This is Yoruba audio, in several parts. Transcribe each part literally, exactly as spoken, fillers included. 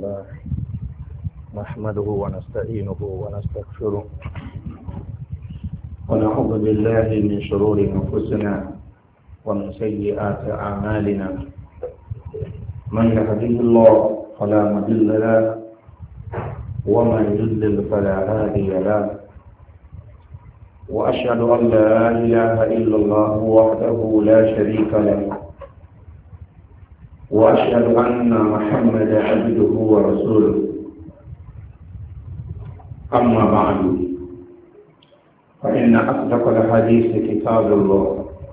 لله نحمده ونستعينه ونستغفره ونعوذ بالله من شرور أنفسنا ومن سيئات أعمالنا من يهده الله فلا مضل له ومن يضلل فلا هادي له وأشهد أن لا إله إلا الله وحده لا شريك له وأشهد أن محمدا عبده ورسوله أما بعد فإن أصدق الحديث كتاب الله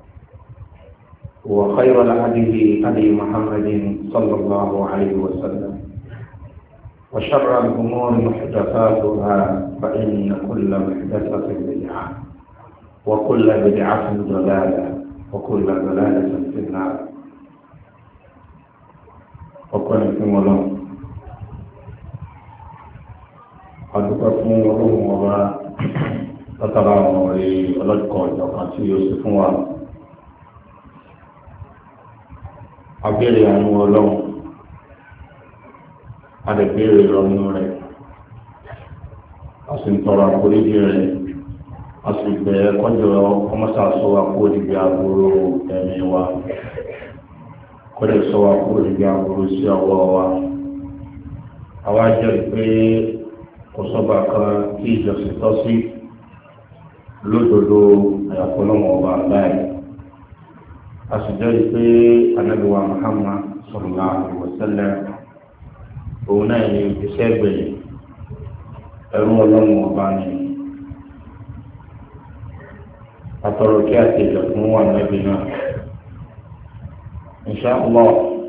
وخير الهدي هدي محمد صلى الله عليه وسلم وشر الأمور محدثاتها فإن كل محدثة بدعة وكل بدعة ضلالة وكل ضلالة في النار. ọpẹ́ fún Ọlọ́run adúpẹ́ fún Ọlọ́run ọba látara àwọn ọ̀rẹ́ ọlọ́dúnkọ̀ ìjọkan tí ó sì fún wa abẹ́rẹ́ àánú Ọlọ́run adẹ̀bẹ̀rẹ̀ ìrọ̀nù rẹ̀ a sì ń tọrọ àforíjì rẹ̀ a sì bẹ̀rẹ̀ kọjọ ọmọsàsọ àkóòdìgbé àbúrò ẹ̀mí wa kọ́lẹ̀ sọ wa kúrò níbi àbúrò sí ọwọ́ wa àwa jẹ́ pé kò sọ́ba kan tí ìjọsìn tọ́ sí lódodo àyàfọ́lọ́wọ́ ọba láì a sì jẹ́ pé Ànábì wa Muhammad sallallahu alaihi wasallam òun náà ní iṣẹ́ gbẹ̀yìn ẹrú ọlọ́run ọba ni àtọ̀rọ̀ kí àtẹ̀jọ fún wa Ànábì náà. Inshallah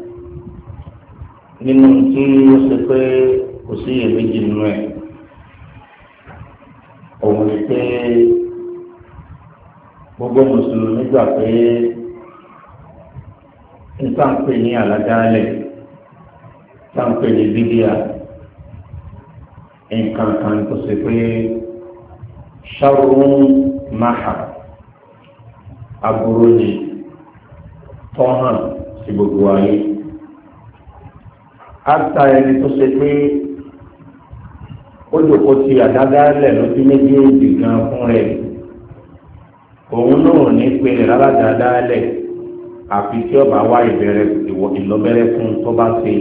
nínú tí ó ṣe pé kò sí iyèméjì nínú ẹ̀ òun ni pé gbogbo mùsùlùmí gbà pé nǹkanpé ní àládàálẹ̀ nǹkanpé ní bídíà nǹkan kan tó ṣe pé sharrun mahar aburú ni tọ́hàn sí gbogbo ayé áta ẹni tó ṣe pé ó jòkó ti àdádálẹ̀ lójú méjèèjì gan fún rẹ̀ òun náà ní pé rárá dáadáalẹ̀ àfi tí ọba wá ìbẹ̀rẹ̀ ìlọbẹ̀rẹ̀ fún tó bá ṣe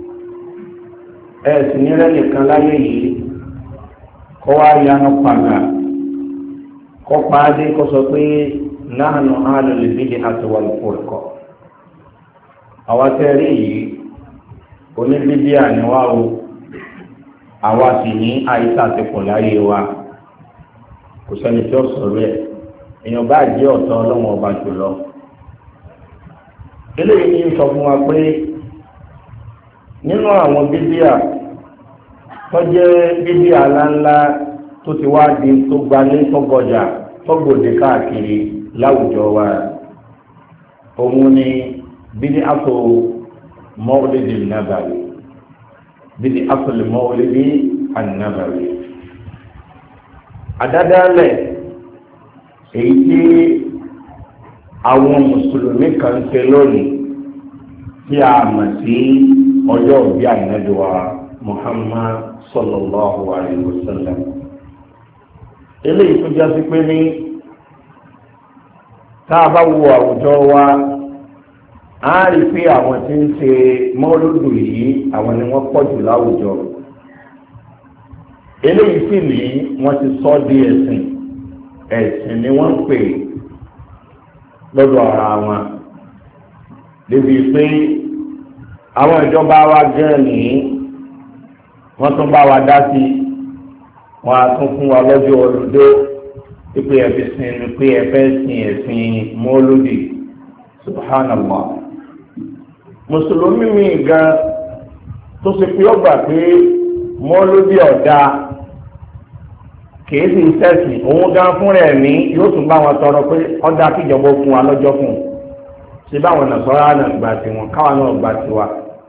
ẹ sì ní rẹ nìkan láyé yìí kọ́ wá yanu padà kọ́ paádé kó sọ pé nahnu ahlul bid'ati wal furqa àwa tẹ́rí yìí oníbídíà ni wá o àwa sì ní àìsà ti pọ̀ láyé wa kò sẹ́ni tí ó sọ̀rọ̀ ẹ̀ èèyàn bá jẹ́ ọ̀tọ̀ ọlọ́run ọba jùlọ. eléyìí ní sọ fún wa pé nínú àwọn bídíà tó jẹ́ bídíà ńláńlá tó ti wá di tó gbalé tó gọjà tó gbòde káàkiri láwùjọ wa òun ni بدعة مولد النبوي بدعة المولد النبوي àdádálẹ̀ èyí tí àwọn mùsùlùmí kan ṣe lónìí tí a mọ̀ sí ọjọ́ ìbí Ànábì wa Muhammad sallallahu alayhi wa sallam eléyìí tó jásí pé ní tá a bá wo àwùjọ wa a rí pé àwọn tí ń ṣe mọ́lúdù yìí àwọn ni wọ́n pọ̀ jù láwùjọ eléyìí sì ní wọ́n ti sọ di ẹ̀sìn ẹ̀sìn ni wọ́n ń pè lọ́dọ̀ ara wọn débi pé àwọn ìjọba wa gẹ́ ní wọ́n tún bá wa dá sí wọ́n á tún fún wa lọ́jọ́ olùdó pípé ẹ̀fí sin pé ẹ̀fẹ́ sin ẹ̀sìn mọ́lúdì subhanallah mùsùlùmí mi gan tó ṣe pé ó gbà pé mọ́lúdì ọ̀dà kìí sì sẹ́sìn òun gan fún rẹ̀ ní yóò tún bá wọn tọrọ pé ọ̀dà kíjọba fún wa lọ́jọ́ fún un ṣé báwọn nàṣọ́rọ́ náà gbà tiwọn káwọn náà gbà tiwa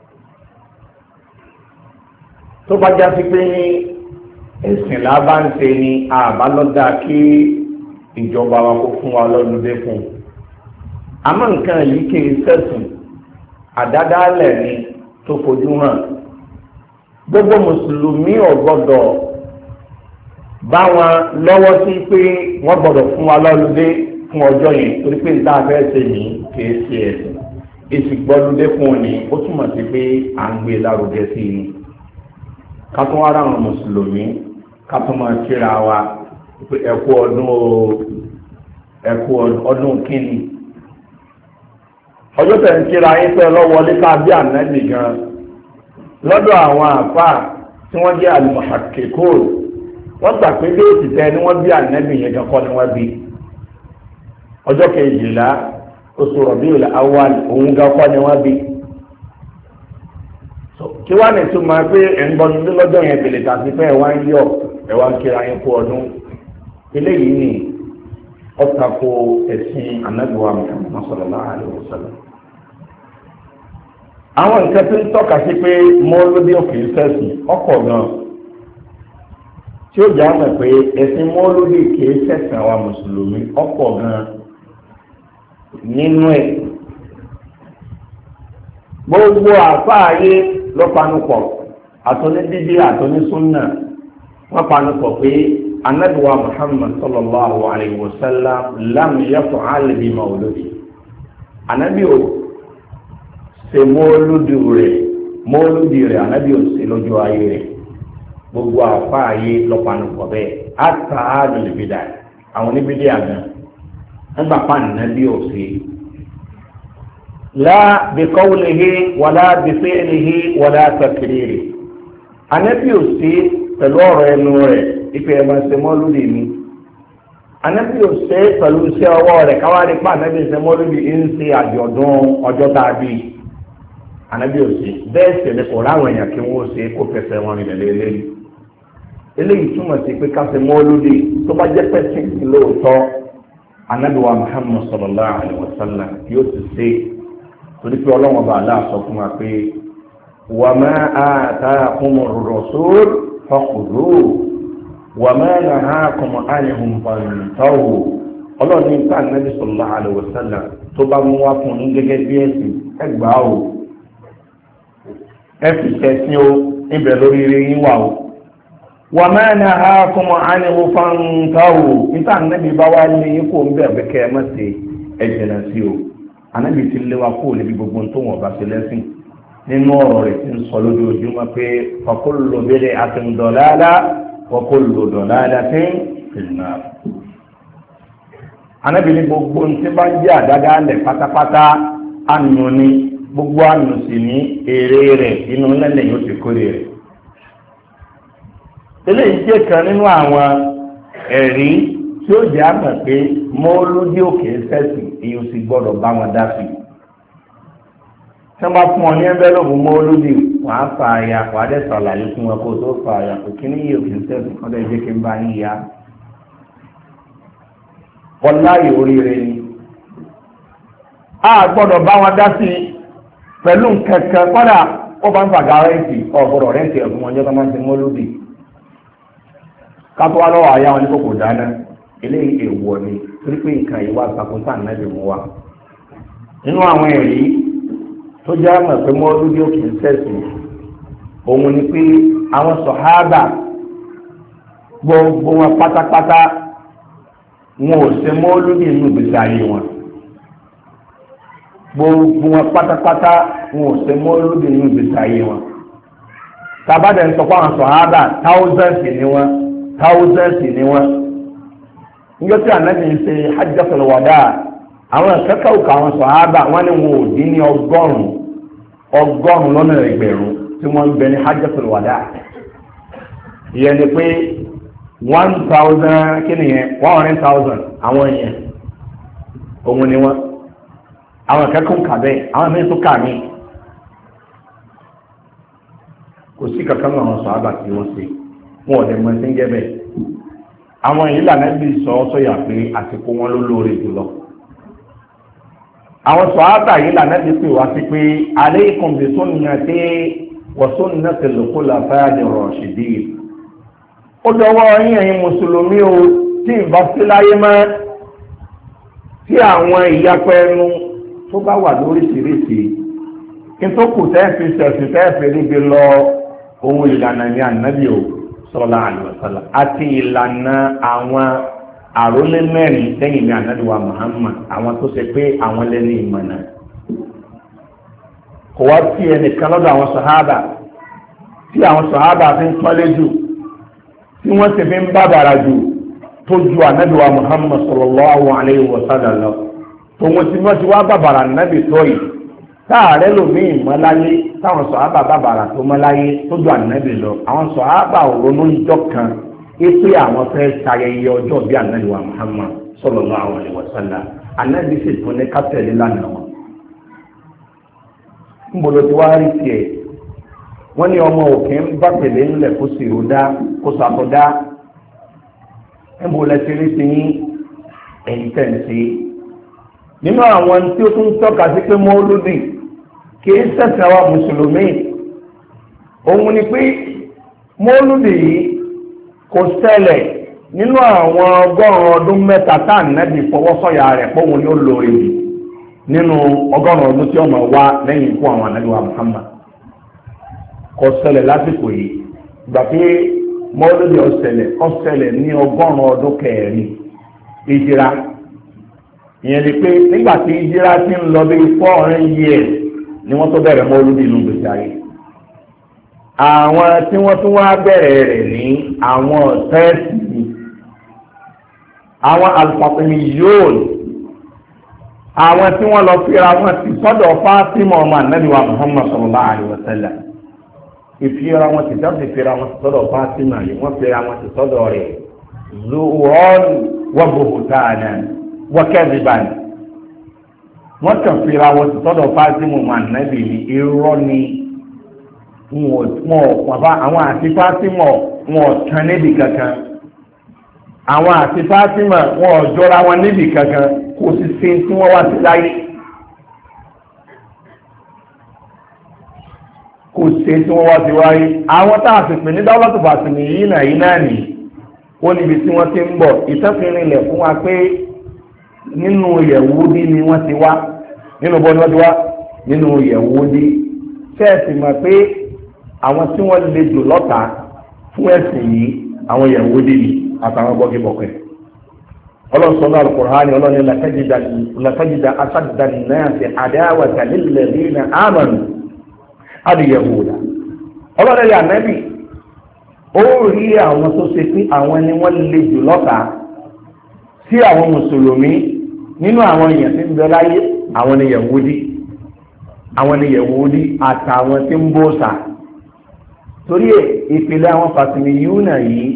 tó bá já sí pé ní ẹ̀sìn làbá ń ṣe ni àbálọ́dà kí ìjọba wa kó fún wa lọ́dún dé fún un àmọ́ nǹkan yìí kì í sẹ́sìn àdádálẹ̀ ni tó fojú hàn gbogbo mùsùlùmí ò gbọ́dọ̀ bá wọn lọ́wọ́ sí pé wọ́n gbọ́dọ̀ fún wa lọ́lùdé fún ọjọ́ yẹn torí pé níta fẹ́ ṣe ní kìí ṣe ẹ̀sìn èsì gbọ́lùdé fún òní ó túmọ̀ sí pé à ń gbé lárugẹ sí i ká tún wá ráwọn mùsùlùmí ká tún máa kíra wa pé ẹkú ọdún o ẹkú ọdún kínní ọjọ́ tẹ̀ ń kíra yín pé lọ́wọ́lé ká bí ànábì gan lọ́dọ̀ àwọn àfáà tí wọ́n jẹ́ al-muhaqqiqun wọ́n gbà pé déètì tẹ ni wọ́n bí ànábì yẹn gan kọ́ ni wọ́n bí ọjọ́ kejìlá oṣù Rabiul Awwal òun gan kọ́ ni wọ́n bí kí wọ́n á ní túmọ̀ pé ẹ̀ ń gbọ́dún lọ́jọ́ yẹn tẹ̀lé tàbí pé ẹ̀ wá ń yọ ẹ̀ wá ń kíra yín kú ọdún eléyìí ni ọ̀tàkù ẹ̀sìn ànábì wa Muhammad sallallahu alaihi wasallam. àwọn nǹkan tó ń tọ́ka sí pé mọ́lódé òkè sẹ́sìn ọkọ̀ gan tí ó jà mọ̀ pé ẹ̀sìn mọ́lódé kìí sẹ́sìn àwa mùsùlùmí ọkọ̀ gan nínú ẹ̀ gbogbo àfáàyè ló panupọ̀ àtúní dídí àtúní súnà wọ́n panupọ̀ pé Ànábì wa Muhammad sallallahu alayhi wa sallam lam yaf'al bi mawludi Ànábì ò ṣe mọ́lúdì rẹ̀ mọ́lúdì rẹ̀ Ànábì ò ṣe lójú ayé rẹ̀ gbogbo àfáàyè lọ́panupọ̀ bẹ́ẹ̀ àtà àdùnìbìdà àwọn oníbìdí àgbà nígbà pa Ànábì ò ṣe la bi qawlihi wala bi fi'lihi wala takriri Ànábì ò ṣe pẹ̀lú ọ̀rọ̀ ẹnu rẹ̀ ipe ẹ̀ máa ṣe mọ́lúdì mi Ànábì ò ṣe pẹ̀lú iṣẹ́ ọwọ́ rẹ̀ káwárí pa Ànábì ṣe mọ́lúdì ń ṣe àjọ̀dún ọjọ́ tá a bí Ànábì ò ṣe bẹ́ẹ̀ sì ni kò ráwọn èèyàn kí wọ́n ṣe kó fẹsẹ̀ wọn rìn lélẹ́lẹ́yìn eléyìí túmọ̀ sí pé ká ṣe mọ́lúdì tó bá jẹ́ pẹ́sìn lóòótọ́ Ànábì wa Muhammad sallallahu alaihi wa sallam yóò ti ṣe torí pé ọlọ́wọ́n bá aláà sọ fún wa pé wa ma ataakumur rasul fakhudhuhu wa ma nahakum anhu fantahu ọlọ́run ní ká Ànábì sallallahu alaihi wa sallam tó bá mú wá fún ní gẹ́gẹ́ bí ẹ̀sìn ẹgbàá o ẹ fi ṣẹ̀sìn o ibẹ̀ lórí ire yín wà o wa ma nahakum anhu fantahu níta Ànábì bá wá lé yín kó ń bẹ̀rẹ̀ kẹ́ ẹ má ṣe ẹ̀jẹ̀ náà sí o Ànábì ti lé wa kó lè bí gbogbo tó wọn bá ṣe lẹ́sìn nínú ọ̀rọ̀ rẹ̀ ti ń sọ lójoojúmọ́ pé fa kullu bid'atin dalalah wa kullu dalalatin fin nar. Ànábì ní gbogbo tí bá ń jẹ́ àdáda lẹ̀ pátápátá ànú ni gbogbo ànú sì ní èrè rẹ̀ inú lẹ́lẹ̀ yóò ti kórè rẹ̀. eléyìí jẹ́ kan nínú àwọn ẹ̀rí tí ó jẹ́ àmọ̀ pé mọ́lódé òkè sẹ́sìn èyí ò sì gbọ́dọ̀ bá wọn dá sí. tí wọ́n bá fún ọ ní ẹ́ńbẹ́lọ́ọ̀bù mọ́lódé wọ́n á fa àyà wọ́n á dẹ̀ sàlàyé fún wọn kó tó fa àyà kò kí ní yìí òkè sẹ́sìn kọ́dọ̀ ìjẹ́ kí n bá yín ya. ọláyè oríire ni a gbọ́dọ̀ bá wọn dá sí pẹ̀lú kẹ̀kẹ́ kọ́dà ó bá ń fàgà rẹ́ǹtì ọ̀gbọ̀dọ̀ rẹ́ǹtì ẹ̀fún wọn jẹ́ tó máa ń ṣe mọ́lódé kátó wá lọ́wọ́ àyà wọn ní kòkò dáná eléyìí èèwọ̀ ni torí pé nǹkan yìí wá takuntà nàbì mú wa nínú àwọn ẹ̀rí tó jẹ́ àmọ̀ pé mọ́lúdí òkè ń sẹ̀sìn òun ni pé àwọn sọ̀hábà gbogbo wọn pátápátá wọn ò ṣe mọ́lúdí inú ìgbésí ayé wọn gbogbo wọn pátápátá wọn ò ṣe mọ́lúdí inú ìgbésí ayé wọn tàbádẹ́ ń sọ pé àwọn sọ̀hábà thousands ni wọn thousands ni wọn níjọ́ tí Ànábì ń ṣe hajjatul wada àwọn akẹ́kọ̀ọ́ òkà àwọn sọ̀hábà wọn ni wọn ò dín ní ọgọ́rùn-ún ọgọ́rùn-ún lọ́nà ẹgbẹ̀rún tí wọ́n ń bẹ ní hajjatul wada ìyẹn ni pé one thousand kí ni yẹn one hundred thousand àwọn yẹn òun ni wọn àwọn akẹ́kọ̀ọ́ òkà bẹ́ẹ̀ àwọn mẹ́rin tó kà mí kò sí kankan náà àwọn sọ̀hábà tí wọ́n ṣe wọn ò dẹ̀ mọ̀ ẹsẹ̀ ń jẹ́ bẹ́ẹ̀ àwọn yìí lànà bí sọ sọyà pé àsìkò wọn ló lóore jùlọ àwọn sọ̀hábà yìí lànà bí pé wá sí pé alaykum bi sunnati wa sunnatil khulafa'ir rashidin ó dọwọ́ yín ẹ̀yin mùsùlùmí o tí ìbá sí láyé mọ́ tí àwọn ìyapẹ́ ẹnu tó bá wà lóríṣiríṣi kí n tó kù tẹ́ẹ̀fì sẹ̀sì tẹ́ẹ̀fì níbi lọ ohun ìlànà ní ànábì o sallallahu alaihi wasallam àti ìlànà àwọn àrólé mẹ́rin lẹ́yìn ní ànábì wa Muhammad àwọn tó ṣe pé àwọn lẹ́ni ìmọ̀nà kò wá sí ẹnìkan lọ́dọ̀ àwọn sàhábà tí àwọn sàhábà fi ń pọ́nlé jù tí wọ́n sì fi ń bàbàrà jù tó ju ànábì wa Muhammad sallallahu alaihi wasallam lọ tòun tí wọ́n ti wá bàbàrà ànábì tó yìí táàrẹ́ lòmíì mọ́láyé táwọn sọ̀hábà bàbàrà tó mọ́láyé tó ju ànábì lọ àwọn sọ̀hábà òrónú ìjọ kan pé àwọn fẹ́ ṣayẹyẹ ọjọ́ bí ànábì wa Muhammad sallallahu alaihi wasallam ànábì sì tún ní kátẹ́lì lánàá wọn. ń bolo tí wàá rí tiẹ̀ wọ́n ní ọmọ òkè ń bá tẹ̀lé ńlẹ̀ kó sì rò dá kó sàkódá ń bolo ẹsẹ̀ rí sí ẹ̀yìn tẹ̀sí nínú àwọn tí ó tún tọ́ka sí pé mọ́lúdì kìí ṣẹ̀sìn àwa mùsùlùmí òun ni pé mọ́lúdì yìí kò ṣẹlẹ̀ nínú àwọn ọgọ́rùn-ún ọdún mẹ́ta tá ànábì fọwọ́sọ̀yà rẹ̀ pọ́wọ́n ni ó lóore jù nínú ọgọ́rùn-ún ọdún tí ó máa wá lẹ́yìn ikú àwọn ànábì wa Muhammad kò ṣẹlẹ̀ lásìkò yìí gbà pé mọ́lúdì ó ṣẹlẹ̀ ó ṣẹlẹ̀ ní ọgọ́rùn-ún ọdún kẹrin ìjìra ìyẹn ni pé nígbà tí ìjìra ti ń lọ bí four hundred years ni wọ́n tó bẹ̀rẹ̀ mọ́lúdì inú gbèsè ayé àwọn tí wọ́n tún wá bẹ̀rẹ̀ rẹ̀ ní àwọn ọ̀tẹ́ẹ̀sì àwọn alùpàpẹ̀mí yóò àwọn tí wọ́n lọ fira wọn ti sọ́dọ̀ Fátímà ọmọ ànábì wa Muhammad sallallahu alaihi wasallam ìfira wọn ti dábì fira wọn ti sọ́dọ̀ Fátímà yìí wọ́n fira wọn ti sọ́dọ̀ rẹ̀ zuwọ́n wa buhtanan wọ́kẹ́rìbàn wọ́n kàn fira wọn ti sọ́dọ̀ Fátímà ọmọ ànábì ní irọ́ ni wọ́n bá àwọn àti Fátímà wọn tán níbi kankan àwọn àti Fátímà wọn jọra wọn níbi kankan kò sì sí tí wọ́n wá sí láyé kò sí tí wọ́n wá sí wáyé àwọn tá a sì pè ní dáwọ́tò Fátímì yìí náà yìí náà nì ó níbi tí wọ́n ti ń bọ̀ ìtẹ́fìnrinlẹ̀ fún wa pé nínú Yẹ̀wúdí ni wọ́n ti wá nínú bọ́ ni wọ́n ti wá nínú Yẹ̀wúdí ṣẹ́ẹ̀sì mọ̀ pé àwọn tí wọ́n lè jù lọ́ta fún ẹ̀sìn yìí àwọn Yẹ̀wúdí ni àtàwọn bọ́gìbọ̀kẹ́ ọlọ́sọ̀nà Al-Qur'ani ọlọ́ni làtàjìdà aṣáàdà náà ti àdáwàtà lilladhina amanu al-yahuda ọlọ́ni rẹ̀ ànábì ó rí àwọn tó ṣe pé àwọn ni wọ́n lè jù lọ́ta sí àwọn mùsùlùmí nínú àwọn èèyàn tí ń bẹ láyé àwọn ni Yẹ̀wúdí àwọn ni Yẹ̀wúdí àtàwọn tí ń bọ́sà torí ìpìlẹ̀ àwọn Fátímì yìí náà yìí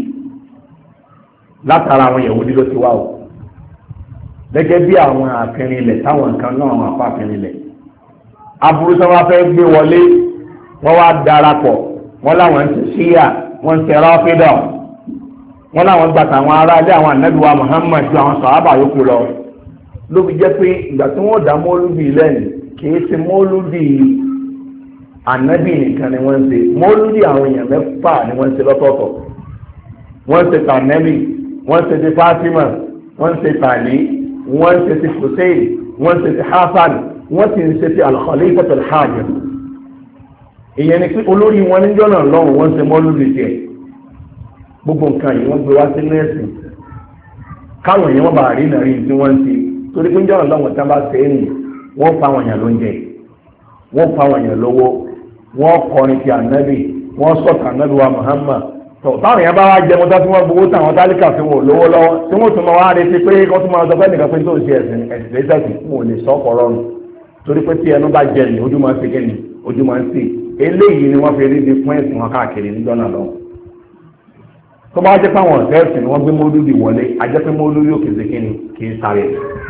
látara àwọn Yẹ̀wúdí ló ti wá o gẹ́gẹ́ bí àwọn àfihàn ilẹ̀ táwọn nǹkan náà àwọn àpá àfihàn ilẹ̀ aburú tí wọ́n fẹ́ gbé wọlé wọ́n wá darapọ̀ wọ́n láwọn ń ṣe ṣíyà wọ́n ń ṣe rọ́fídọ̀ wọ́n láwọn gbàtà àwọn aráalé àwọn ànábì wa Muhammad ju àwọn sàhábà yòókù lọ ló fi jẹ́ pé ìgbà tí wọ́n dá mọ́lúdì lẹ́nu kìí ṣe mọ́lúdì ànábì nìkan ni wọ́n ń ṣe mọ́lúdì àwọn èèyàn mẹ́fà ni wọ́n ń ṣe lọ́tọ̀ọ̀tọ̀ wọ́n ń ṣe tànẹ́bì wọ́n ń ṣe ti Fátímà wọ́n ń ṣe tàlí wọ́n ń ṣe ti Hussein wọ́n ń ṣe ti Hasan wọ́n sì ń ṣe ti al-Khalifatu al-Hajir ìyẹn ni pé olórí wọn níjọ́ náà lọ́hùn wọ́n ń ṣe mọ́lúdì tiẹ̀ gbogbo nǹkan yìí wọ́n gbé wá sí nẹ́ẹ̀sì káwọn èèyàn bá rí nàrí tí wọ́n ń ṣe torí pé níjọ́ náà lọ́hùn tí wọ́n bá ṣe é nì wọ́n fa àwọn èèyàn lóúnjẹ wọ́n fa àwọn èèyàn lówó wọ́n kọrin ti ànábì wọ́n sọ̀tà ànábì wa Muhammad tọ̀ táwọn èèyàn bá wá jẹ mọ́tò tí wọ́n gbowó táwọn tálíkà fi wọ́n lówó lọ́wọ́ tí wọ́n tún máa wá retí pé kó tún máa sọ pé nìkan pé tó ń ṣe ẹ̀sìn ẹ̀sìn lẹ́sẹ̀sì fún òní sọ́kọ̀ rọrùn torí pé tí ẹnu bá jẹ ní ojú máa ń ṣe kí ni ojú máa ń ṣe eléyìí ni wọ́n fi rí bí fún ẹ̀sìn wọn káàkiri níjọ́ náà lọ. tó bá jẹ́ pé àwọn ọ̀sẹ̀ ẹ̀sìn ni wọ́n gbé mọ́lúdì wọlé ajẹ́ pé mọ́lúdì òkè ṣe kí ni kì í sáré.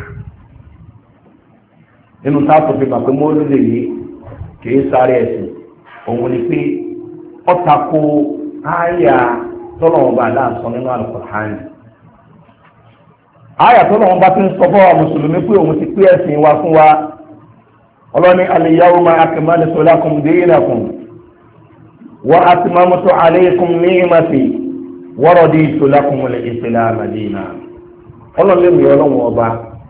nínú táàpù fi gbà pé mọ́lúdì yìí kì í sáré ẹ̀sìn òun ni pé ọ̀tàkù àyà tọ́lọ́wọ́n bá aláàsọ nínú Al-Qur'an àyà tọ́lọ́wọ́n bá ti ń sọ fún wa mùsùlùmí pé òun ti pé ẹ̀sìn wa fún wa ọlọ́ni al-yawma akmaltu lakum dinakum wa atmamtu alaykum ni'mati wa raditu lakum al-islama dinan ọlọ́ni lè mi ọlọ́wọ́n ọba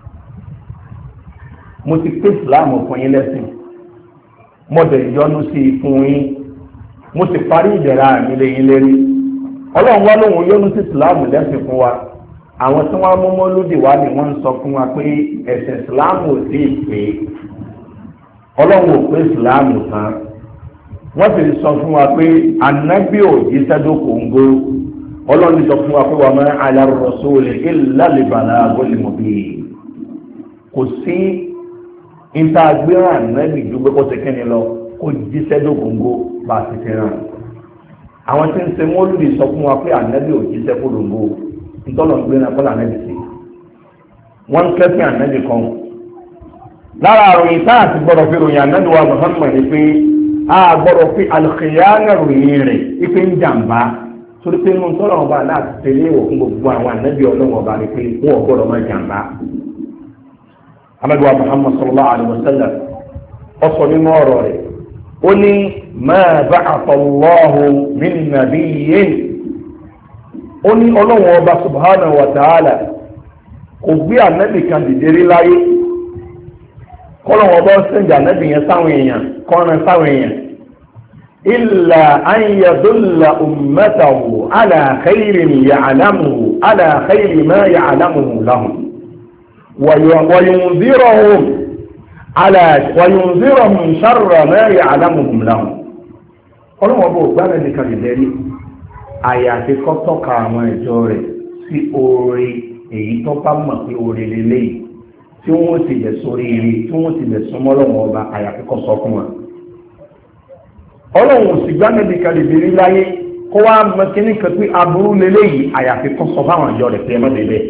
mo ti pé ìsìláàmù fún yín lẹ́sìn mo dẹ̀ yọ́nú sí i fún yín mo sì parí ìdẹ̀ra mi lẹ́yìn lérí ọlọ́run wá lóhun yọ́nú sí ìsìláàmù lẹ́sìn fún wa àwọn tí wọ́n mú mọ́lúdì wá ni wọ́n ń sọ fún wa pé ẹ̀sìn ìsìláàmù ò sí ìpè ọlọ́run ò pé ìsìláàmù tán wọ́n sì sọ fún wa pé ànábì ò jíṣẹ́ dókòǹgó ọlọ́run sọ fún wa pé wa ma ala rasuli illa al-balagul mubin kò sí ìta gbéra ànábì dúpẹ́ kó ti kẹ́ni lọ kó jíṣẹ́ dókòǹgó bá a ti fẹ́ràn àwọn tí ń ṣe mọ́lúdì sọ fún wa pé ànábì ò jíṣẹ́ kólóńgó ntọ́nà gbéra kọ́lá ànábì sí wọ́n ń kẹ́sìn ànábì kan lára àròyìn táà ti gbọ́dọ̀ fi ròyìn ànábì wa Muhammad ni pé a gbọ́dọ̀ fi alùkìyànà ròyìn rẹ̀ ipe ń jàǹbá torí pé nínú tọ́lọ̀ ọba láti tẹ̀lé ìwọ̀ fún gbogbo àwọn ànábì ọlọ́wọ́ ọba ni pé wọ́n ò gbọ́dọ̀ máa jàǹbá. amadu wa Muhammad sallallahu alayhi wa sallam ọsọ nínú ọ̀rọ̀ rẹ̀ ó ní ma ba'atha Allahu min nabiyyin ó ní ọlọ́wọ́ ọba subhanahu wa ta'ala kò gbé ànábì kan dìde rí láyé kọ́lọ́wọ́ bá sẹ́ńdì ànábì yẹn sáwọn èèyàn kọ́ran sáwọn èèyàn illa an yadulla ummatahu ala khayrin ya'lamuhu ala khayri ma ya'lamuhu lahum wa yunzirahum ala wa yunzirahum sharra ma ya'lamuhum lahum kọ́lọ́wọ́ bó gbá ànábì kan dìde rí àyàfi kó tọ́ka àwọn ìjọ rẹ̀ sí oore èyí tó bá mọ̀ pé oore lélẹ́yìí tí wọ́n ti lè sórí rí tí wọ́n ti lè súnmọ́ lọ́wọ́ ọba àyàfi kọ́ sọ fún wa. ọlọ́run sì gbá níbi kalẹ̀ ìbéèrè láyé kó wá mọ kíní kan pé aburú lélẹ́yìí àyàfi kọ́ sọ fáwọn àjọ rẹ̀ pé ẹ má débẹ̀.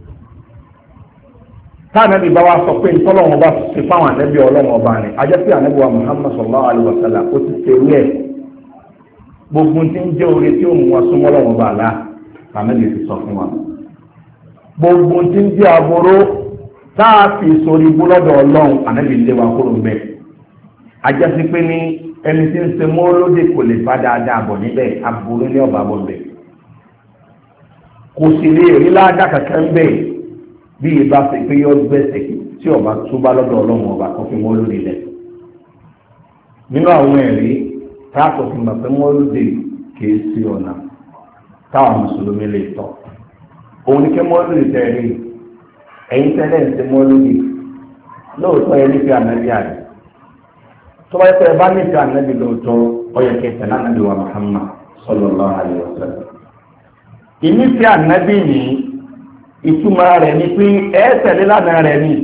táà nàbí bá wa sọ pé ntọ́lọ́wọ́n bá ti fáwọn ànábì ọlọ́run ọba ni ajẹ́ pé ànábì wa Muhammad sallallahu alaihi wa sallam ó ti ṣe wí ẹ̀ gbogbo tí ń jẹ́ oore tí ó mú wa súnmọ́ lọ́wọ́ ọba àlá ànábì ti sọ fún wa gbogbo tí ń jẹ́ aburú táàfì sórí búlọ́dọ̀ ọlọ́run ànábì lé wa kúrò ń bẹ̀. ajásí pé ní ẹni tí ń ṣe mọ́lódé kò lè bá dáadáa bọ̀ níbẹ̀ aburú ní ọba bọ̀ bẹ̀. kò sì lè rí ládàá kankan bẹ̀ bí ìbá ṣe pé yọ gbẹ̀sẹ̀ tí ọba túbá lọ́dọ̀ ọlọ́run ọba kan fi mọ́lódé lẹ̀. nínú àwọn ẹ̀rí táàkò fi mọ̀ pé mọ́lódé kìí sí ọ̀nà táwọn mùsùlùmí lè tọ̀. òun ni kí mọ́lódé tẹ̀ rí ẹ̀yin tẹ́lẹ̀ ń ṣe mọ́lódì lóòótọ́ ẹ nífẹ̀ẹ́ ànábì àrẹ tó bá yẹ pé ẹ bá nífẹ̀ẹ́ ànábì lóòótọ́ ó yẹ kí ẹ tẹ̀lé ànábì wa Muhammad sallallahu alaihi wasallam. ìnífẹ̀ẹ́ ànábì ní ìtumọ̀ rẹ̀ ni pé ẹ tẹ̀lé lánàá rẹ̀ ní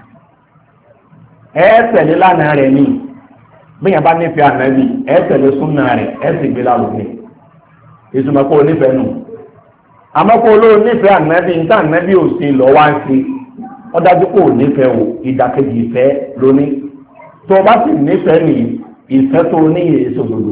ẹ tẹ̀lé lánàá rẹ̀ ní bí yẹn bá nífẹ̀ẹ́ ànábì ẹ tẹ̀lé súnà rẹ̀ ẹ sì gbé lárugẹ ìtumọ̀ pé o nífẹ̀ẹ́ nù àmọ́ kó olóò nífẹ̀ẹ́ ànábì níta ànábì ò sí lọ wá sí ọ dájú kó o nífẹ̀ẹ́ o ìdàkejì ìfẹ́ lóní tó o bá sì nífẹ̀ẹ́ ní ìfẹ́ tó o ní èso gbogbo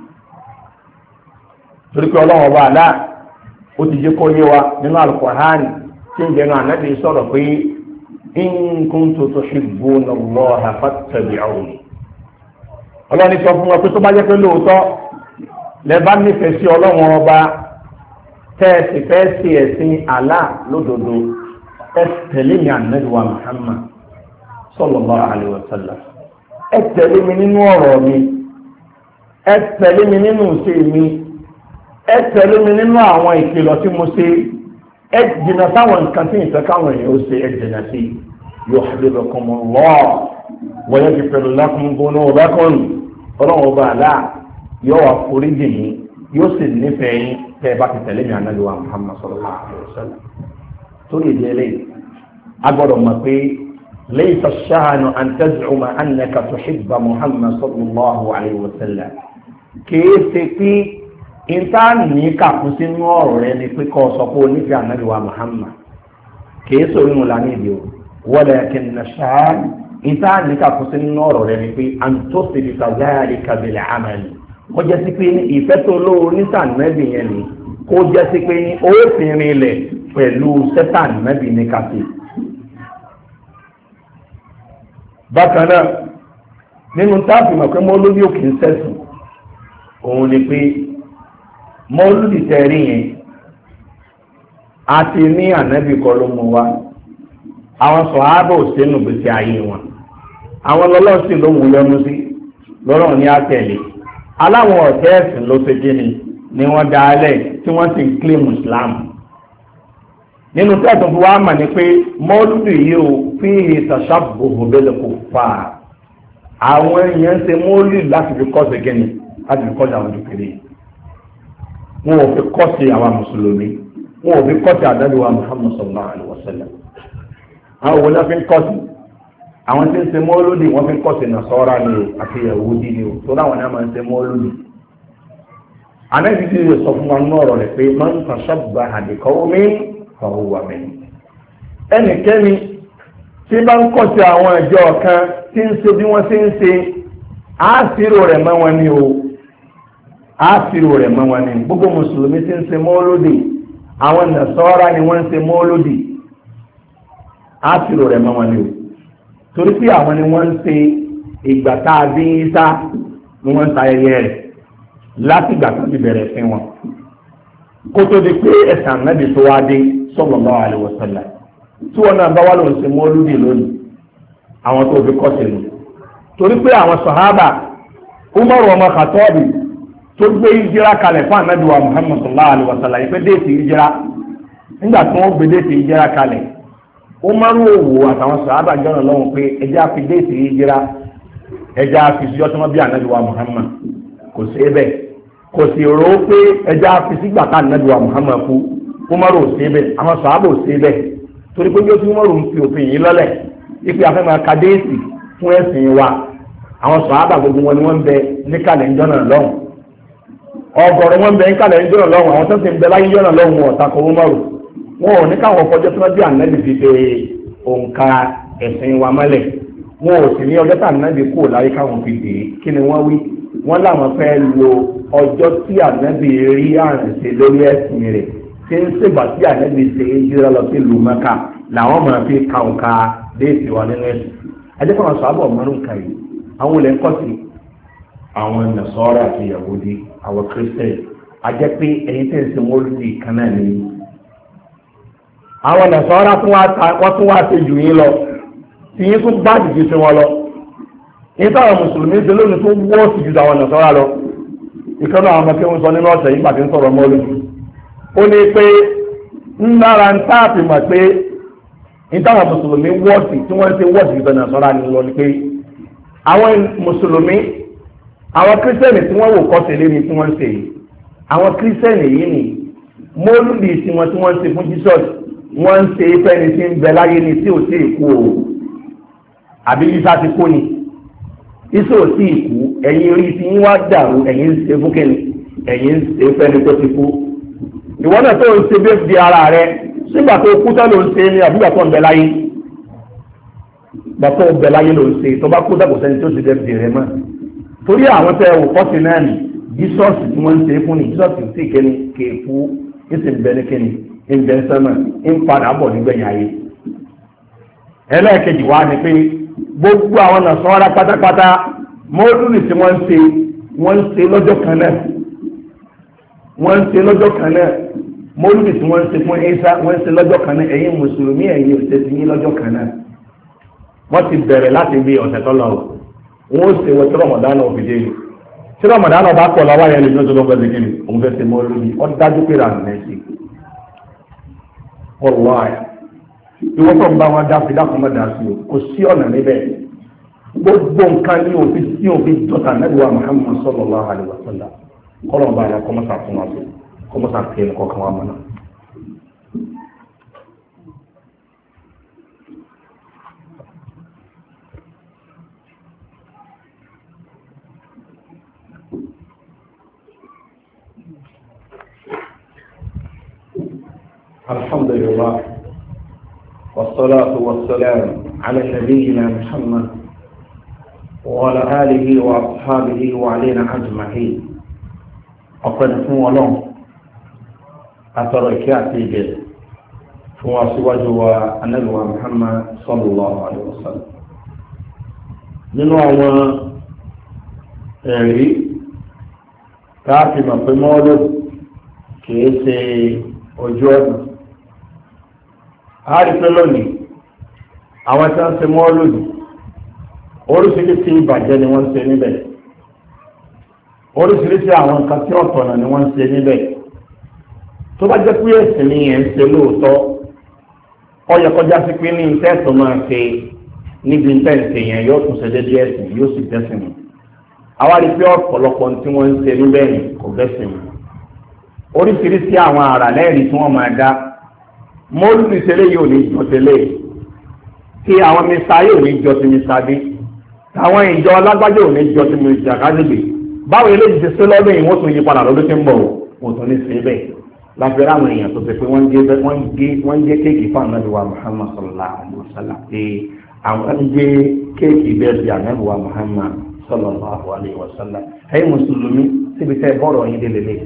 torí pé ọlọ́run ọba àlá ó ti jẹ́ kó yé wa nínú Al-Qur'an tí ń jẹnu ànábì sọ̀rọ̀ pé in kuntum tuhibbuna Allaha fattabi'uni ọlọ́run sọ fún wa pé tó bá jẹ́ pé lóòótọ́ lẹ bá nífẹ̀ẹ́ sí ọlọ́run ọba tẹ́ẹ̀sì fẹ́ sí ẹ̀sìn Allah lódodo ẹ tẹ̀lé mi ànábì wa Muhammad sallallahu alaihi wa sallam ẹ tẹ̀lé mi nínú ọ̀rọ̀ mi ẹ tẹ̀lé mi nínú ìṣe mi ẹ tẹ̀lé mi nínú àwọn ìkìlọ̀ tí mo ṣe ẹ jìnnà sáwọn nǹkan tí ìfẹ́ káwọn èèyàn ó ṣe ẹ jìnnà sí yuhibbukumullah wa yaghfir lakum dhunubakum ọlọ́run ọba àlá yóò wà foríjì yín yóò sì nífẹ̀ẹ́ yín tẹ́ ẹ bá ti tẹ̀lé mi ànábì wa Muhammad sallallahu alaihi wasallam torí ìdí eléyìí a gbọ́dọ̀ mọ̀ pé laysa ash-sha'nu an taz'uma annaka tuhibba Muhammad sallallahu alaihi wasallam kìí ṣe pé ìtaàní kàkún sínú ọ̀rọ̀ rẹ ni pé kọ́ sọ pé onífẹ̀ẹ́ ànábì wa Muhammad kìí sọ ìmú la ní ìdí o walakinna ash-sha'nu ìtaàní kàkún sínú ọ̀rọ̀ rẹ ni pé an tusbita dhalika bil 'amal kó jẹ́ sí pé ní ìfẹ́ tó lóore ní sànẹ́bì yẹn ni kó jẹ́ sí pé ní ó fi rinlẹ̀ pẹ̀lú sẹ́tànẹ́bì ní kàtì. bákan náà nínú táàfì mọ̀ pé mọ́lúdì òkè ń sẹ̀sùn òun ni pé mọ́lúdì tẹ̀rí yẹn àti ní ànẹ́bì kọ́ ló mú wa àwọn sọ̀hábà ò sínú gbèsè ayé wọn àwọn lọ́lọ́sìn ló wù lọ́nu sí lọ́rọ̀ ní àtẹ̀lé aláwọn ọ̀tẹ́ ẹ̀sìn ló ṣe kí ni ni wọ́n dá alẹ̀ tí wọ́n sì ń claim Islam nínú tẹ́ẹ̀tún fún wa mà ní pé mọ́lúdì yìí ò fi tashabbuh bil kuffar àwọn èèyàn ṣe mọ́lúdì láti fi kọ́ sí kí ni láti fi kọ́ sí àwọn dùkìrì wọn ò fi kọ́ sí àwọn mùsùlùmí wọn ò fi kọ́ sí ànábì wa Muhammad sallallahu alaihi wasallam àwọn wo ni wọ́n fi ń kọ́ sí àwọn tí ń ṣe mọ́lúdì wọ́n fi ń kọ́ sí Nasara ni o àti Yahudi ni o tó láwọn náà máa ń ṣe mọ́lúdì ànábì ti sọ fún wa nínú ọ̀rọ̀ rẹ̀ pé man tashabbaha bi qawmin fahuwa minhum ẹnikẹ́ni tí bá ń kọ́ sí àwọn ìjọ kan tí ń ṣe bí wọ́n ṣe ń ṣe àásìrò rẹ̀ mọ́ wọn ni o àásìrò rẹ̀ mọ́ wọn ni gbogbo mùsùlùmí tí ń ṣe mọ́lúdì àwọn Nasara ni wọ́n ń ṣe mọ́lúdì àásìrò rẹ̀ mọ́ wọn ni o torí pé àwọn ni wọ́n ń ṣe ìgbà tá a bí Ìsá ni wọ́n ń ta ayẹyẹ rẹ̀ láti ìgbà tó ti bẹ̀rẹ̀ sí wọn kó tó di pé ẹ̀sán Ànábì tó wá dé sallallahu alaihi wasallam tí wọn náà bá wà lóun ṣe mọ́lúdì lónìí àwọn tó fi kọ́ sínú torí pé àwọn sàhábà Umaru ọmọ Khattabi tó gbé ìjìrá kalẹ̀ fún Ànábì wa Muhammad sallallahu alaihi wasallam yìí pé déètì ìjìrá nígbà tí wọ́n gbé déètì ìjìrá kalẹ̀ Umaru òwò àtàwọn sàhábà jọ́nà lọ́wọ́ pé ẹjẹ́ àfi déètì ìjìrá ẹjẹ́ àfi síjọ́ tí wọ́n bí Ànábì wa Muhammad kò sí ẹ bẹ́ẹ̀ kò sì rò ó pé ẹjẹ́ àfi sígbà tá Ànábì wa Muhammad kú Umaru ò sí bẹ́ẹ̀ àwọn sàhábà ò sí bẹ́ẹ̀ torí pé yóò tún Umaru ń fi òfin yìí lọ́lẹ̀ ipe afẹ́ máa ka déètì fún ẹ̀sìn wa àwọn sàhábà gbogbo wọn ni wọ́n ń bẹ níkàlẹ̀ ń jọ́nà lọ́hùn ọgọ́rùn wọn bẹ níkàlẹ̀ ń jọ́nà lọ́hùn àwọn tó ti ń bẹ láyé jọ́nà lọ́hùn ọ̀tá kò Umaru wọn ò ní káwọn fọjọ́ tí wọ́n bí Ànábì fi de òǹkà ẹ̀sìn wa mọ́lẹ̀ wọn ò sì ní ọjọ́ tí Ànábì kú láyé káwọn fi dè é kí ni wọ́n wí wọ́n láwọn fẹ́ lo ọjọ́ tí Ànábì rí àrùn ṣe lórí ẹ̀sìn rẹ̀ tí ń ṣègbà tí Ànábì ṣe é jíra lọ sí ìlú Mẹ́kà làwọn máa fi ka òǹkà déètì wa nínú ẹ̀sìn ajẹ́pọ̀ àwọn sọ́ọ́bọ̀ mọ́rún nǹkan yìí àwọn olè ń kọ́ sí àwọn Nasara àti Yahudi àwọn Christian ajẹ́ pé ẹ̀yin tẹ̀ ń ṣe mọ́lúdì kan náà ní àwọn Nasara wọ́n tún wá ṣe jù yín lọ tí yín tún bá jù sí wọn lọ yín táwọn mùsùlùmí ṣe lónìí tó wọ́ sí ju àwọn Nasara lọ ìkan náà àwọn ọmọ kí wọ́n sọ nínú ọ̀sẹ̀ yìí pàtó ń sọ̀rọ̀ mọ́lúdì ó ní pé ńlára ń táàpì mọ̀ pé ìtàwọn mùsùlùmí wọ́ọ̀sì tí wọ́n ṣe wọ́ọ̀sì ju Nasara ni lọ ni pé àwọn mùsùlùmí àwọn kírísítẹ́nì tí wọ́n wò kọ́sẹ̀ lérí tí wọ́n ń ṣe yìí àwọn kírísítẹ́nì yìí ni mọ́lúdì tí wọ́n tí wọ́n ń ṣe fún Jesus wọ́n ń ṣe fẹ́ni tí ń bẹ láyé ni tí ò sí ìkú o àbí Ìsá ti kú ni Ìsá ò sí ìkú ẹ̀yin orí tí yín wá dàrú ẹ̀yin ń ṣe fún kẹ́ni ẹ̀yin ń ṣe fẹ́ni tó ti kú ìwọ náà tó ń ṣe bẹ́ẹ̀ di ara rẹ sígbà tó kú tán ló ń ṣe ní àbúgbà tó ń bẹ láyé gbàtọ́ ń bẹ láyé ló ń ṣe tó bá kú dàgbò sẹ́ni tó ti dẹ́ bìrì rẹ mọ́ torí àwọn tẹ wò kọ́sì náà ni jísọ́ọ̀sì tí wọ́n ń ṣe fún ni jísọ́ọ̀sì tí kẹ́ni kéèkú ìsìn bẹ́ni kẹ́ni ìbẹ̀ sẹ́mà ń padà bọ̀ nígbẹ̀yìn ayé ẹlẹ́ẹ̀kejì wá ni pé gbogbo àwọn Nasara pátápátá mọ́lúdì tí wọ́n ń ṣe wọ́n ń ṣe lọ́jọ́ kan náà wọ́n ń ṣe lọ́jọ́ kan náà mọ́lúdì tí wọ́n ń ṣe fún Ìsá wọ́n ń ṣe lọ́jọ́ kan náà ẹ̀yin mùsùlùmí ẹ̀yin ò ṣe ti yín lọ́jọ́ kan náà wọ́n ti bẹ̀rẹ̀ láti bí ọ̀sẹ̀ tó lọ wọ́n ó ṣe wọ́n tí Ramadan òfin dé yìí tí Ramadan bá pọ̀ lọ́wọ́ yẹn lè ní ọjọ́ lọ́gbẹ́ bíi kíni òun fẹ́ ṣe mọ́lúdì ó dájú pé ràn mẹ́sì ọlọ́ọ̀yà ìwọ́n tó ń bá wọn dá sí dákun mọ́ dá sí o kò sí ọ̀nà níbẹ̀ gbogbo nǹkan ní òfin sí òfin dọ́tà nẹ́bíwá Muhammad sallallahu alaihi wasallam kọ́lọ̀ bá yà kọ́mọ́sà fún wa sí kọ́mọ́sà kí ẹnì kọ̀ọ̀kan wa mọ́ náà. الحمد لله والصلاة والسلام على نبينا محمد وعلى آله وأصحابه وعلينا أجمعين أقول فún Ọlọ́run atọrọ ìkẹ́ àti ìgẹ̀ fún aṣíwájú wa Ànábì wa Muhammad sallallahu alaihi wasallam nínú àwọn ẹ̀rí káàkiri mọ̀ pé mọ́ọ́lù kìí ṣe ojú ọ̀nà a rí pé lónìí àwọn tí wọ́n ṣe mọ́ọ́lù oríṣiríṣi ìbàjẹ́ ni wọ́n ń ṣe níbẹ̀ oríṣiríṣi àwọn nǹkan tí ọ̀tọ̀nà ni wọ́n ń ṣe níbẹ̀ tó bá jẹ́ pé ẹ̀sìn ni ẹ̀ ń ṣe lóòótọ́ ó yẹ kọjá sí pé ní iṣẹ́ tó máa ṣe níbi iṣẹ́ ìṣe yẹn yóò tún ṣe déédéé ẹ̀sìn yóò sì bẹ́sìn mu àwa rí pé ọ̀pọ̀lọpọ̀ tí wọ́n ń ṣe níbẹ̀ ni kò bẹ́sìn mu oríṣiríṣi àwọn àrà lẹ́rìí tí wọ́n máa dá mọ́lùmí tẹ́lẹ̀ yóò ní jọ tẹ́lẹ̀ tí àwọn mista yóò ní jọ sí mista bí àwọn ìjọ alágbájọ ò ní jọ sí mista kájọgbè báwo eléyìí ti ṣe lọ́dún yìí wọ́n tún yí padà lọ́dún tí ń bọ̀ wọ́n tún ní sí bẹ́ẹ̀ láti rí àwọn èèyàn tó ṣe pé wọ́n gé wọ́n gé kéèkì fún ànábì wa Muhammad sallallahu alaihi wasallam pé àwọn ń gé kéèkì bẹ́ẹ̀ bí ànábì wa Muhammad sallallahu alaihi wasallam ẹ̀yin mùsùlùmí síbi tẹ́ bọ́ọ̀rọ̀ yín délé lé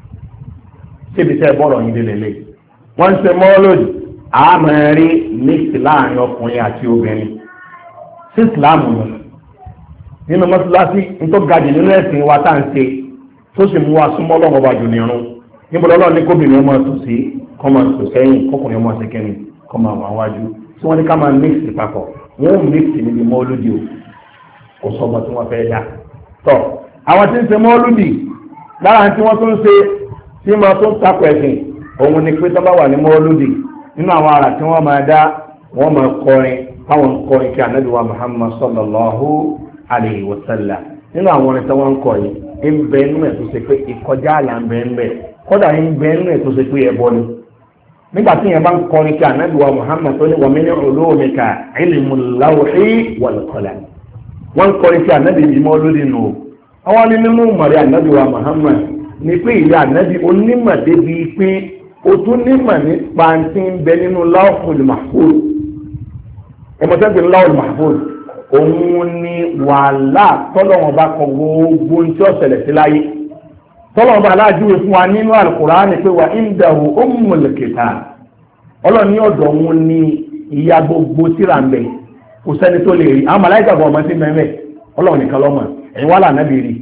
síbi tẹ́ bọ́ọ̀rọ̀ yín délé lé wọ́n ń ṣe mọ́lòdì àmọ́rí mix láàrin ọkùnrin àti obìnrin sí ìsìláàmù nínú mọ́sálásí nítorí gajì nínú ẹ̀sìn wa tá à ń ṣe tó sì mú wa súnmọ́ lọ́wọ́ bá jù nírun níbo lọ́lọ́ ní kóbìnrin ọmọ tó sí kọ́ máa tó sẹ́yìn kọkùnrin ọmọ sí kẹ́ni kọ́ máa wà wájú tí wọ́n ní ká máa mix papọ̀ wọ́n mix níbi mọ́lòdì o kò sọ́mọ tí wọ́n fẹ́ dá tọ́ àwọn tí ń ṣe mọ́lòdì lára tí wọ́n tó ń ṣe tí máa tó ń takọ̀ ẹ̀sìn òun ni pé tọ́ba wà ní mọ́lúdì nínú àwọn ará tí wọ́n máa dá wọ́n máa kọrin káwọn kọrin kí ànábì wa Muhammad sallallahu alayhi wa sallam nínú àwọn orin tí wọ́n ń kọ yìí ń bẹ nínú ẹ̀ tó ṣe pé ìkọjá àlà ń bẹ ń bẹ kódà ń bẹ nínú ẹ̀ tó ṣe pé ẹbọ ni nígbà tí yẹn bá ń kọrin kí ànábì wa Muhammad tó ní wa min ulumika ilmul lawhi wal qalam wọ́n ń kọrin kí ànábì yìí mọ́lúdì nù àwọn nínú mọ̀rẹ́ ànábì wa Muhammad ní pé ìyá ànábì onímọ̀ débi pé o tún nímọ̀ nípa tí ń bẹ nínú Lawhul Mahfuz ẹ̀mọ́tẹ́gbẹ̀ Lawhul Mahfuz òun ni wàhálà tọ́lọ́wọ́n bá kọ gbogbo tí ó ṣẹlẹ̀ sí láyé tọ́lọ́wọ́n bá aláàjúwe fún wa nínú Al-Qur'an ni pé wa indahu ummul kitab ọlọ́ni ọ̀dọ̀ òun ni ìyá gbogbo tíra ń bẹ kò sẹ́ni tó lè rí àwọn màláìkà bọ̀ ọmọ sí mẹ́mẹ́ ọlọ́run nìkan lọ́mọ ẹ̀yin wà lànàbì rí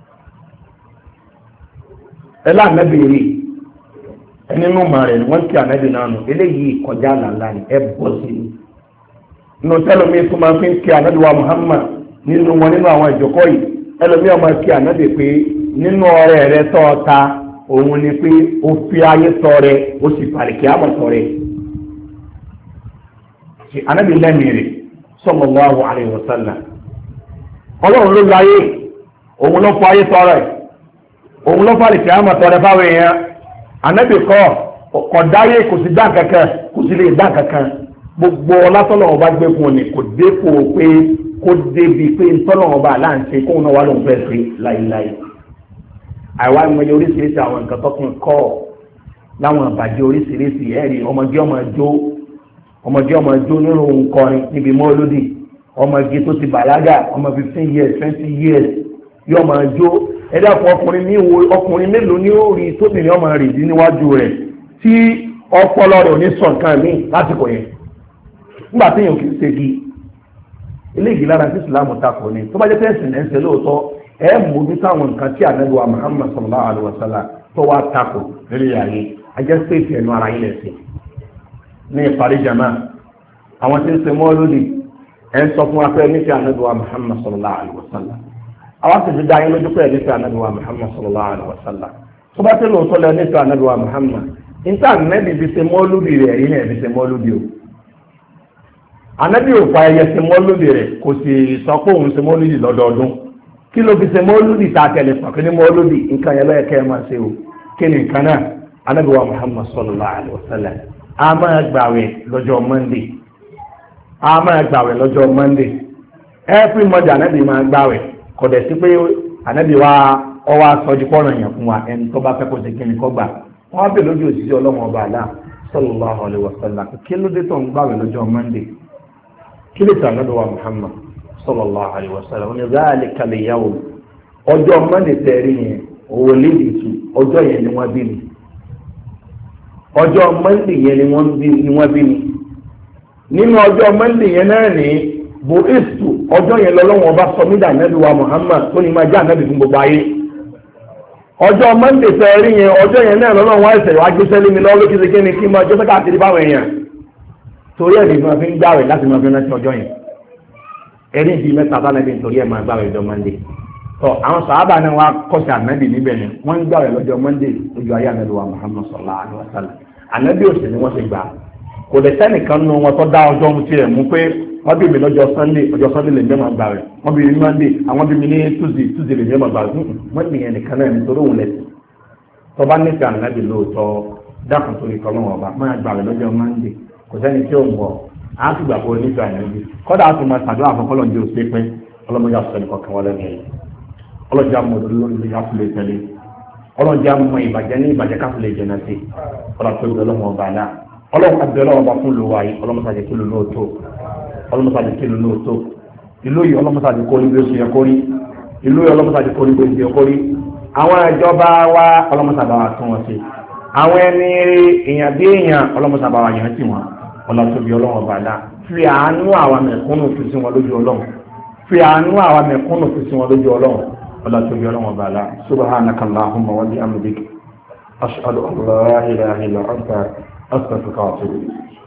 ẹ lànàbì rí ẹnínú ma rẹ̀ wọ́n ti ànábì náà nù eléyìí kọjá làlá ni ẹ bọ́ sí i nínú tẹ́lómi tó máa fi ń kí ànábì wa Muhammad nínú wọn nínú àwọn ìjókòó yìí ẹlòmíì ọmọ kí ànábì pé nínú ọrẹ rẹ tọ́ ta òun ni pé ó fi ayé tọrẹ ó sì pàlìkì àmọ̀ tọrẹ ànábì lẹ́mìí rẹ̀ sallallahu alaihi wasallam ọlọ́run ló láyé òun ló fọ ayé tọrẹ òun ló pàlìkì àmọ̀ tọrẹ fáwọn èèyàn anabi kọ ọkọdáyé kò sí dán kankan kò sí lè dán kankan gbogbo ọlátọ́lọ́ ọba gbé fún ni kò dépò pé kó débi pé ntọ́lọ́ ọba aláǹṣe kóun náà wà lóun fẹ́ sí láìláì àìwá ìmọ̀ye oríṣiríṣi àwọn nǹkan tọkùn kọ́ láwọn àbàjẹ́ oríṣiríṣi ẹ̀rí ọmọge ọmọ jó ọmọge ọmọ jó nínú nkọrin níbi mọ́lódì ọmọge tó ti bàlágà ọmọ fifteen years twenty years yóò máa jó ẹ̀dá fún ọkùnrin ní wo ọkùnrin mélòó ní ó rí tóbìnrin ọmọ rẹ̀ dí níwájú rẹ̀ tí ọpọlọ rẹ̀ ò ní sọ nǹkan míì lásìkò yẹn nígbà tí èèyàn kì í ṣegi eléyìí lára tí Islam takò ní tó bá jẹ́ fẹ́ẹ́ sìn ẹ̀sẹ̀ lóòótọ́ ẹ̀ mójú táwọn nǹkan tí Ànábì wa Muhammad sallallahu alaihi wasallam tó wá takò lórí ayé ajẹ́ sèfì ẹnu ara yín lẹ̀sìn ní ìparí jama àwọn tí ń ṣe mọ́lódì ẹ̀ ń sọ fún wa pé nífẹ̀ẹ́ Ànábì wa Muhammad sallallahu alaihi wasallam àwọn sì ti dá yín lójú pé ẹ̀ nífẹ̀ẹ́ Ànábì wa Muhammad sallallahu alaihi wasallam tó bá tẹ́lẹ̀ òótọ́ lẹ nífẹ̀ẹ́ Ànábì wa Muhammad níta Ànábì fi ṣe mọ́lódì rẹ̀ yín ẹ̀ fi ṣe mọ́lódì o Ànábì ò fa ẹyẹ ṣe mọ́lódì rẹ̀ kò sì sọ pé òun ṣe mọ́lódì lọ́dọọdún kí ló fi ṣe mọ́lódì tá a tẹ̀lé pàkí ní mọ́lódì nǹkan yẹn lọ́yẹ̀ kẹ́ ẹ máa ṣe o kí ni nǹkan náà Ànábì wa Muhammad sallallahu alaihi wasallam a máa gbàwẹ̀ lọ́jọ́ Monday a máa gbàwẹ̀ lọ́jọ́ Monday every Monday Ànábì máa gbàwẹ̀ kọ̀dẹ̀ sí pé Ànábì wa ọwọ́ aṣọ́jú pọ́nrọ̀ yẹn fún wa ẹni tó bá fẹ́ kó ṣe kí ni kọ́ gbà wọ́n á bẹ̀ lójú òṣìṣẹ́ ọlọ́run ọba àlá sallallahu alaihi wasallam kí ló dé tó ń gbàwẹ̀ lọ́jọ́ Monday kí lè tà Ànábì wa Muhammad sallallahu alaihi wasallam ní zalika al-yawm ọjọ́ Monday tẹ̀rí yẹn òwò lédi tù ọjọ́ yẹn ni wọ́n bí mi ọjọ́ Monday yẹn ni wọ́n bí mi nínú ọjọ́ Monday yẹn náà ní bu'istu ọjọ́ yẹn lọ́lọ́wọ́n ọba sọ mídà Ànábì wa Muhammad tó ní máa jẹ́ Ànábì fún gbogbo ayé ọjọ́ Monday tẹ̀rí yẹn ọjọ́ yẹn náà lọ́lọ́wọ́n ẹ̀sẹ̀ wá gbé sẹ́lẹ̀ mi lọ́wọ́ lókè ṣe ní kí n máa jọ́ sẹ́kà àti báwọn èèyàn torí ẹ̀ ní máa fi ń gbàwẹ̀ láti máa fi rántí ọjọ́ yẹn ẹ̀rí ìdí mẹ́ta bá nàbí nítorí ẹ̀ máa gbàwẹ̀ ọjọ́ Monday tọ́ àwọn sàhábà náà wá kọ́sí ànábì níbẹ̀ ni wọ́n ń gbà rẹ̀ lọ́jọ́ monday lójú ayé ànábì wa muhammad sallallahu alaihi wa sallam ànábì òsì ni wọ́n ti gbà kò dẹ̀ sẹ́nìkan nù wọn tó dá ọjọ́ mu tiẹ̀ mú pé wọ́n bí mi lọ́jọ́ sunday ọjọ́ sunday lè jẹ́ máa gbà rẹ̀ wọ́n bí mi ní monday àwọn bí mi ní tuesday tuesday lè jẹ́ máa gbà rẹ̀ wọ́n ní ìyẹn nìkan náà nítorí òun lẹ́sìn tó bá nífẹ̀ẹ́ ànábì lóòótọ́ dákun tó ní kọ́lọ́wọ́ ọba máa gbà rẹ̀ lọ́jọ́ monday kò sẹ́ni tí ó ń bọ̀ á sì gbà pé onífẹ̀ẹ́ ànábì kọ́dà á sì máa ṣàdúrà fún kọ́lọ́njẹ́ òṣè pé ọlọ́mọdé àṣọ nìkan kan wọlé nìyẹn ọlọ́jà mọ̀ lórí ní káfílẹ̀ tẹ̀lé ọlọ́jà mọ̀ ìbàjẹ́ ní ìbàjẹ́ káfílẹ̀ jẹ̀ náà sí ọlọ́tọ́ ìgbẹ́ ọlọ́mọ ọba náà ọlọ́mọ abẹ́rẹ́ ọba fún lówó ayé ọlọ́mọsàdé kí lónà òtó ọlọ́mọsàdé kí lónà òtó ìlú yìí ọlọ́mọsàdé kó ní bí ó ṣe yẹ kó rí ìlú yìí ọlọ́mọsàdé kó ní bí ó ṣe yẹ kó rí àwọn ìjọba wa ọlọ́mọsàdé wa tún wọn sí àwọn ẹni èèyàn bí èèyàn ọlọ́mọsàdé wa yàn sí wọn ọlọ́tọ́bí ọlọ́mọ ọba náà fi àánú àwọn mẹ̀kúnnù fi sí wọn lójú ọlọ́run fi àánú àwọn mẹ̀kúnnù fi sí wọn lójú ọlọ́run ولا تبيرون وبالا سبحانك اللهم وبحمدك أشهد أن لا إله إلا أنت أستغفرك وأتوب إليك